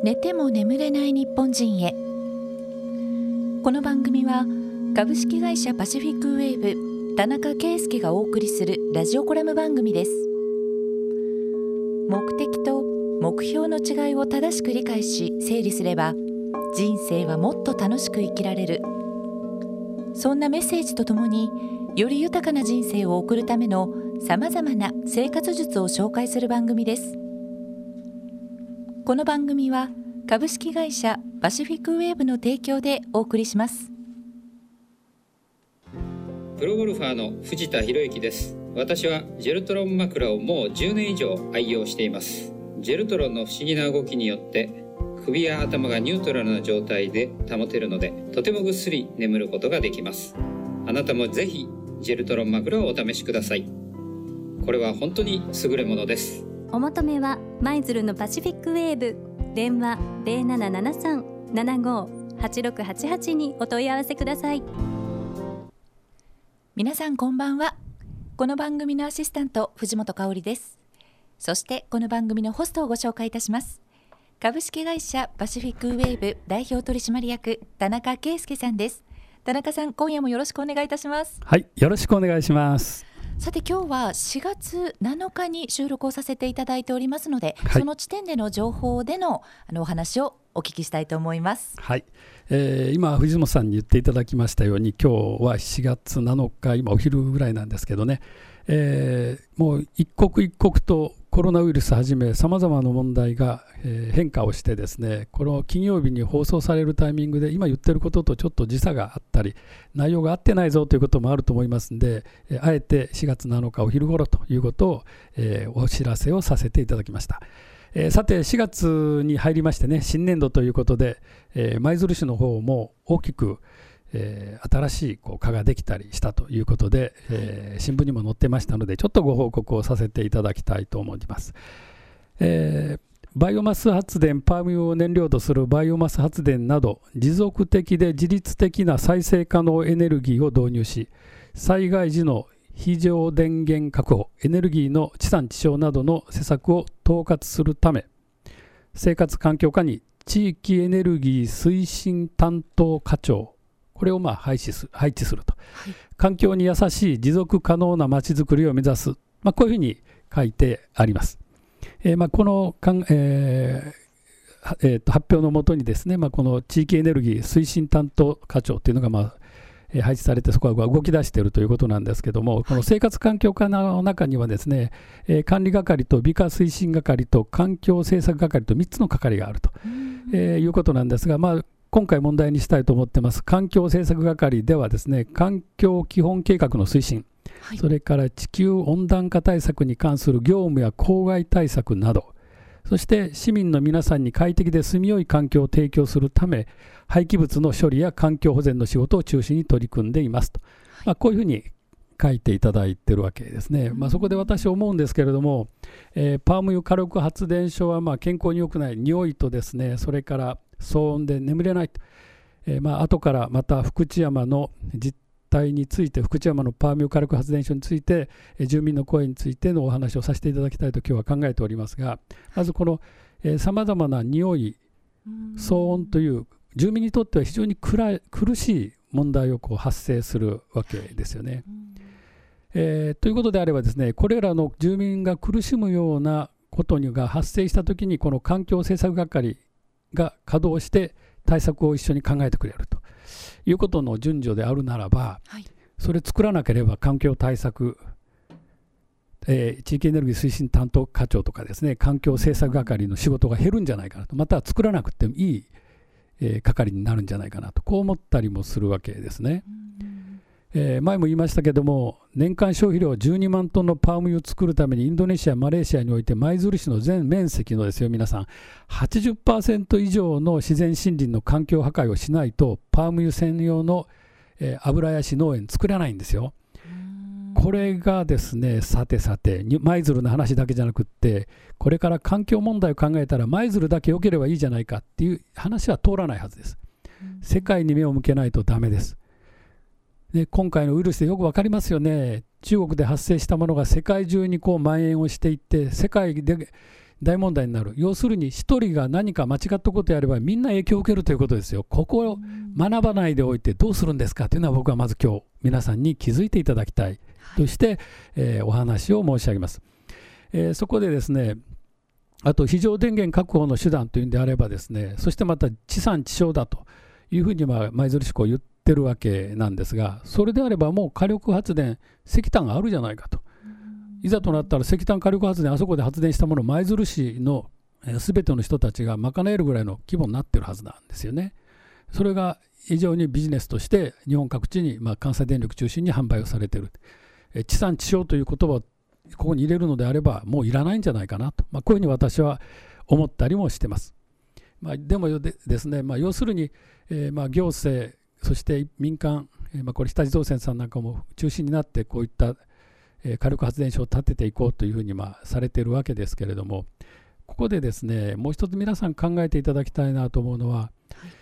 寝ても眠れない日本人へ。この番組は株式会社パシフィックウェーブ田中圭介がお送りするラジオコラム番組です。目的と目標の違いを正しく理解し整理すれば、人生はもっと楽しく生きられる。そんなメッセージとともに、より豊かな人生を送るためのさまざまな生活術を紹介する番組です。この番組は株式会社パシフィックウェーブの提供でお送りします。 プロゴルファーの藤田博之です。私はジェルトロン枕をもう10年以上愛用しています。ジェルトロンの不思議な動きによって首や頭がニュートラルな状態で保てるので、とてもぐっすり眠ることができます。あなたもぜひジェルトロン枕をお試しください。これは本当に優れものです。 お求めは舞鶴のパシフィックウェーブ、電話 0773-75-8688 にお問い合わせください。 皆さんこんばんは。この番組のアシスタント藤本香織です。そしてこの番組のホストをご紹介いたします。株式会社パシフィックウェーブ代表取締役田中圭介さんです。田中さん、今夜もよろしくお願いいたします。 はい、よろしくお願いします。 さて、今日は4月7日に収録をさせていただいておりますので、 はい、 その時点での情報でのお話をお聞きしたいと思います。 はい、今藤本さんに言っていただきましたように、今日は4月7日、今お昼ぐらいなんですけどね、もう一刻一刻とコロナウイルスはじめさまざまな問題が、変化をしてですね、この金曜日に放送されるタイミングで今言ってることとちょっと時差があったり、内容が合ってないぞということもあると思いますので、あえて4月7日お昼頃ということを、お知らせをさせていただきました。さて4月に入りましてね、新年度ということで、舞鶴市の方も大きく新しい課ができたりしたということで、新聞にも載ってましたので、ちょっとご報告をさせていただきたいと思います。バイオマス発電、パーム油を燃料とするバイオマス発電など持続的で自律的な再生可能エネルギーを導入し、災害時の非常電源確保、エネルギーの地産地消などの施策を統括するため、生活環境課に地域エネルギー推進担当課長、これを配置すると、はい、環境に優しい持続可能なまちづくりを目指す、こういうふうに書いてあります。この発表のもとにですね、この地域エネルギー推進担当課長というのが配置されて、そこは動き出しているということなんですけども、この生活環境課の中にはですね、管理係と美化推進係と環境政策係と3つの係があると、いうことなんですが、今回問題にしたいと思ってます環境政策係ではですね、環境基本計画の推進、はい、それから地球温暖化対策に関する業務や公害対策など、そして市民の皆さんに快適で住みよい環境を提供するため、廃棄物の処理や環境保全の仕事を中心に取り組んでいますと、こういうふうに書いていただいているわけですね。そこで私思うんですけれども、パーム油火力発電所は健康に良くない匂いとですね、それから騒音で眠れないと、後からまた福知山の実態について、福知山のパーム油火力発電所について、住民の声についてのお話をさせていただきたいと今日は考えておりますが、まずこのさまざまな匂い、騒音という住民にとっては非常に苦しい問題を発生するわけですよね。ということであればですね、これらの住民が苦しむようなことが発生したときに、この環境政策係が稼働して対策を一緒に考えてくれるということの順序であるならば、はい、それ作らなければ環境対策、地域エネルギー推進担当課長とかですね、環境政策係の仕事が減るんじゃないかなと、または作らなくてもいい係になるんじゃないかなと、こう思ったりもするわけですね。前も言いましたけども、年間消費量12万トンのパーム油を作るためにインドネシア、マレーシアにおいて舞鶴市の全面積のですよ、皆さん 80% 以上の自然森林の環境破壊をしないとパーム油専用の油やし農園作れないんですよ。これがですね、さて舞鶴の話だけじゃなくって、これから環境問題を考えたら舞鶴だけ良ければいいじゃないかっていう話は通らないはずです。世界に目を向けないとダメです。で、今回のウイルスでよく分かりますよね。中国で発生したものが世界中に蔓延をしていって、世界で大問題になる。要するに一人が何か間違ったことをやればみんな影響を受けるということですよ。ここを学ばないでおいてどうするんですかというのは、僕はまず今日皆さんに気づいていただきたいとして、お話を申し上げます。そこでですね、あと非常電源確保の手段というんであればですね、そしてまた地産地消だというふうに舞鶴市言ってるわけなんですが、それであればもう火力発電、石炭があるじゃないかと。いざとなったら石炭火力発電、あそこで発電したものを舞鶴市のすべての人たちが賄えるぐらいの規模になってるはずなんですよね。それが非常にビジネスとして日本各地に関西電力中心に販売をされている。地産地消という言葉をここに入れるのであればもういらないんじゃないかなと、こういうふうに私は思ったりもしてます。でもですね、要するに、行政そして民間、これ日立造船さんなんかも中心になってこういった火力発電所を建てていこうというふうにされているわけですけれども、ここでですね、もう一つ皆さん考えていただきたいなと思うのは、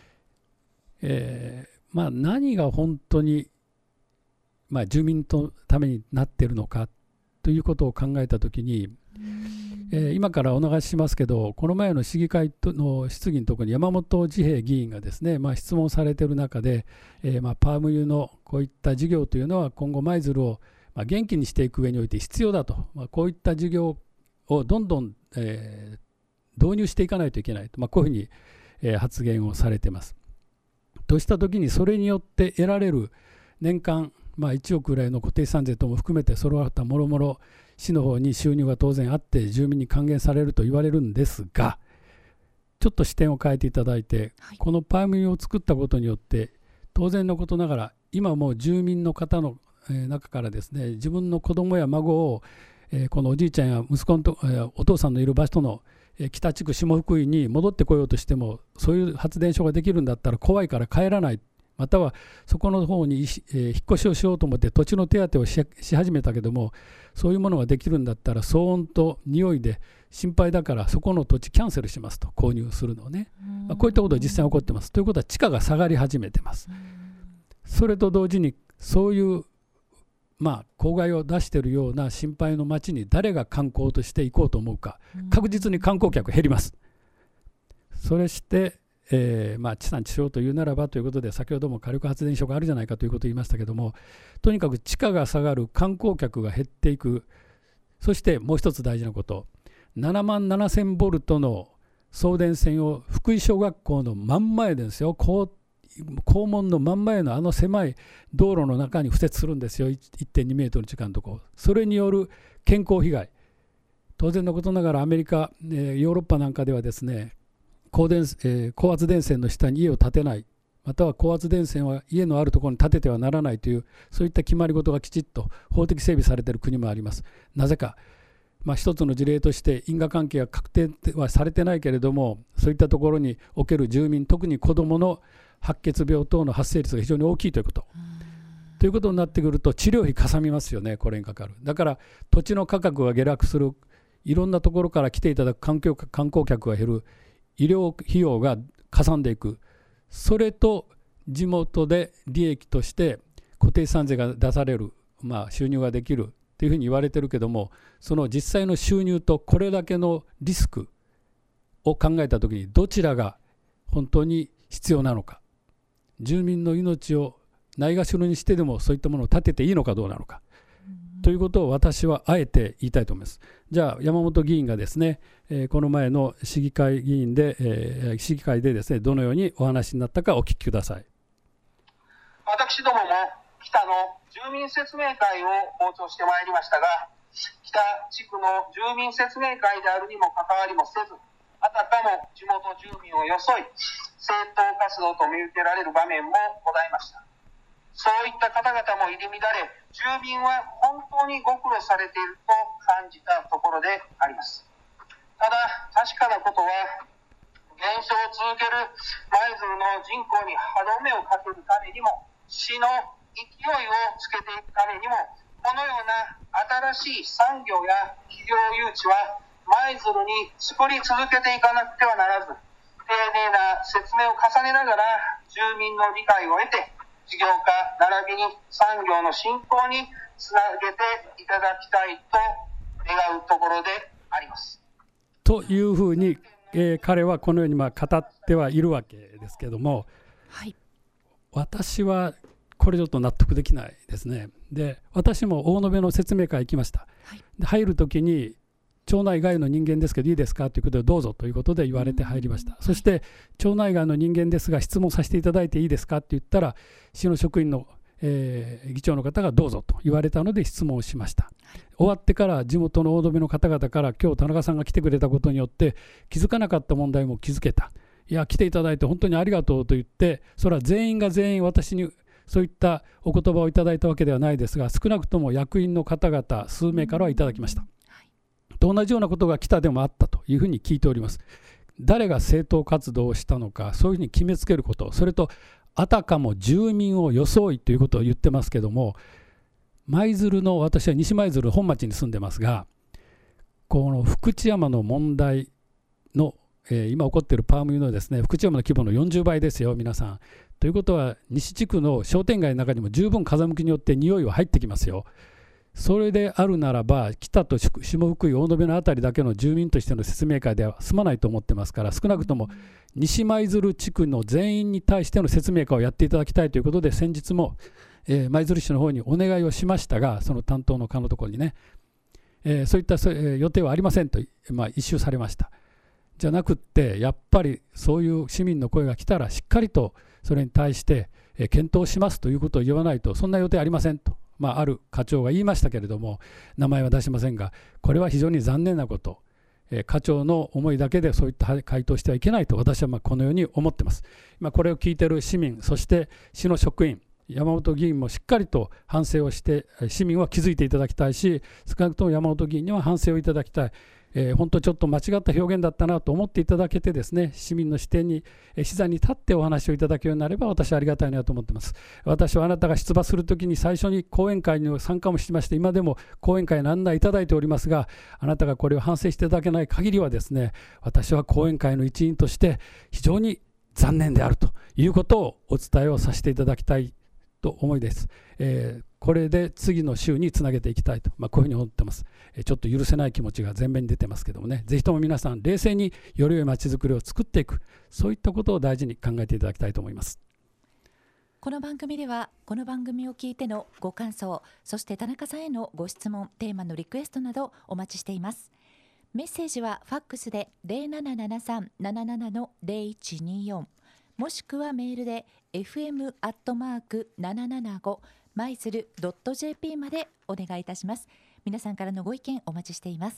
何が本当に、住民のためになっているのかということを考えたときに、今からお流ししますけど、この前の市議会の質疑のところに山本治平議員がですね、質問されている中で、パーム油のこういった事業というのは今後舞鶴を元気にしていく上において必要だと、こういった事業をどんどん、導入していかないといけないと、こういうふうに、発言をされています。としたときにそれによって得られる年間、1億ぐらいの固定資産税等も含めてその他もろもろ市の方に収入が当然あって住民に還元されると言われるんですが、ちょっと視点を変えていただいて、このパーム油を作ったことによって当然のことながら今もう住民の方の中からですね、自分の子供や孫をこのおじいちゃんや息子のお父さんのいる場所の北地区下福井に戻ってこようとしても、そういう発電所ができるんだったら怖いから帰らない、またはそこの方に引っ越しをしようと思って土地の手当てを し始めたけども、そういうものができるんだったら騒音と匂いで心配だからそこの土地キャンセルしますと、購入するのをね、こういったことが実際に起こってます。ということは地価が下がり始めてます。それと同時にそういう公害を出しているような心配の町に誰が観光として行こうと思うか、確実に観光客減ります。それして、地産地消というならばということで、先ほども火力発電所があるじゃないかということを言いましたけども、とにかく地価が下がる、観光客が減っていく。そしてもう一つ大事なこと、7万7000ボルトの送電線を福井小学校の真ん前ですよ、校門の真ん前のあの狭い道路の中に敷設するんですよ。 1.2 メートル近いところ。それによる健康被害、当然のことながらアメリカ、ヨーロッパなんかではですね、高圧電線の下に家を建てない、または高圧電線は家のあるところに建ててはならないという、そういった決まり事がきちっと法的整備されている国もあります。なぜか、一つの事例として因果関係が確定はされてないけれども、そういったところにおける住民、特に子どもの白血病等の発生率が非常に大きいということ。ということになってくると治療費かさみますよね、これにかかる。だから土地の価格が下落する、いろんなところから来ていただく観光客が減る、医療費用がかさんでいく、それと地元で利益として固定資産税が出される、収入ができるというふうに言われてるけども、その実際の収入とこれだけのリスクを考えたときにどちらが本当に必要なのか、住民の命をないがしろにしてでもそういったものを建てていいのかどうなのか、ということを私はあえて言いたいと思います。じゃあ山本議員がですね、この前の市議会でですね、どのようにお話になったかお聞きください。 私どもも北の住民説明会を傍聴してまいりましたが、北地区の住民説明会であるにもかかわりもせず、あたかも地元住民を装い政党活動と見受けられる場面もございました。そういった方々も入り乱れ、住民は本当にご苦労されていると感じたところであります。ただ確かなことは、減少を続ける舞鶴の人口に歯止めをかけるためにも、市の勢いをつけていくためにも、このような新しい産業や企業誘致は舞鶴に作り続けていかなくてはならず、丁寧な説明を重ねながら住民の理解を得て、事業化並びに産業の振興につなげていただきたいと願うところであります。 というふうに、彼はこのように語ってはいるわけですけども、 はい、 私はこれちょっと納得できないですね。で、私も大延の説明会行きました。 はい、 で入るときに町内外の人間ですけどいいですかということでどうぞということで言われて入りました。そして町内外の人間ですが質問させていただいていいですかって言ったら、市の職員の、議長の方がどうぞと言われたので質問をしました。終わってから地元の大延の方々から今日田中さんが来てくれたことによって気づかなかった問題も気づけた、いや来ていただいて本当にありがとうと言って、それは全員が全員私にそういったお言葉をいただいたわけではないですが、少なくとも役員の方々数名からはいただきました。と同じようなことが北でもあったというふうに聞いております。誰が政党活動をしたのか、そういうふうに決めつけること、それとあたかも住民を装いということを言ってますけども、舞鶴の、私は西舞鶴本町に住んでますが、この福知山の問題の、今起こっているパーム油のですね、福知山の規模の40倍ですよ皆さん。ということは西地区の商店街の中にも十分風向きによって匂いは入ってきますよ。それであるならば北と下福井大延のあたりだけの住民としての説明会では済まないと思ってますから、少なくとも西舞鶴地区の全員に対しての説明会をやっていただきたいということで、先日も、舞鶴市の方にお願いをしましたが、その担当の課のところにね、そういった予定はありませんと、一蹴されました。じゃなくって、やっぱりそういう市民の声が来たらしっかりとそれに対して検討しますということを言わないと、そんな予定ありませんと、ある課長が言いましたけれども、名前は出しませんが、これは非常に残念なこと、課長の思いだけでそういった回答してはいけないと私はこのように思っています。これを聞いている市民、そして市の職員、山本議員もしっかりと反省をして市民は気づいていただきたいし、少なくとも山本議員には反省をいただきたい。本当ちょっと間違った表現だったなと思っていただけてですね、市民の視点に視座に立ってお話をいただけるようになれば私はありがたいなと思っています。私はあなたが出馬するときに最初に講演会に参加もしまして、今でも講演会の案内いただいておりますが、あなたがこれを反省していただけない限りはですね、私は講演会の一員として非常に残念であるということをお伝えをさせていただきたいと思いです。これで次の週につなげていきたいと、こういうふうに思っています。ちょっと許せない気持ちが前面に出てますけどもね、ぜひとも皆さん冷静により良いまちづくりを作っていく、そういったことを大事に考えていただきたいと思います。 この番組ではこの番組を聞いてのご感想、そして田中さんへのご質問、テーマのリクエストなどお待ちしています。メッセージはファックスで 0773-77-0124 もしくはメールで fm@775舞鶴 .jp までお願いいたします。皆さんからのご意見お待ちしています。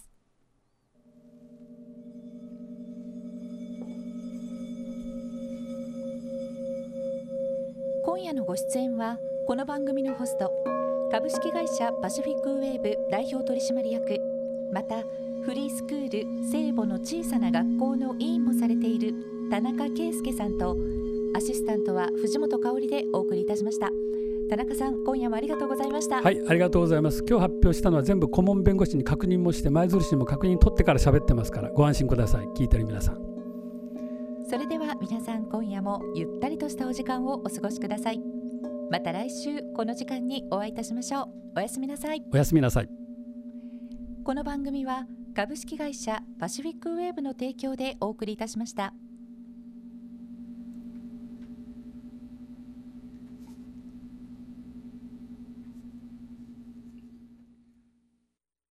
今夜のご出演はこの番組のホスト、株式会社パシフィックウェーブ代表取締役、またフリースクール聖母の小さな学校の委員もされている田中圭介さんと、アシスタントは藤本香織でお送りいたしました。田中さん、今夜もありがとうございました。 はい、ありがとうございます。今日発表したのは全部顧問弁護士に確認もして、舞鶴市にも確認取ってから喋ってますから、ご安心ください。聞いてる皆さん。 それでは皆さん、今夜もゆったりとしたお時間をお過ごしください。また来週この時間にお会いいたしましょう。おやすみなさい。 おやすみなさい。 この番組は株式会社パシフィックウェーブの提供でお送りいたしました。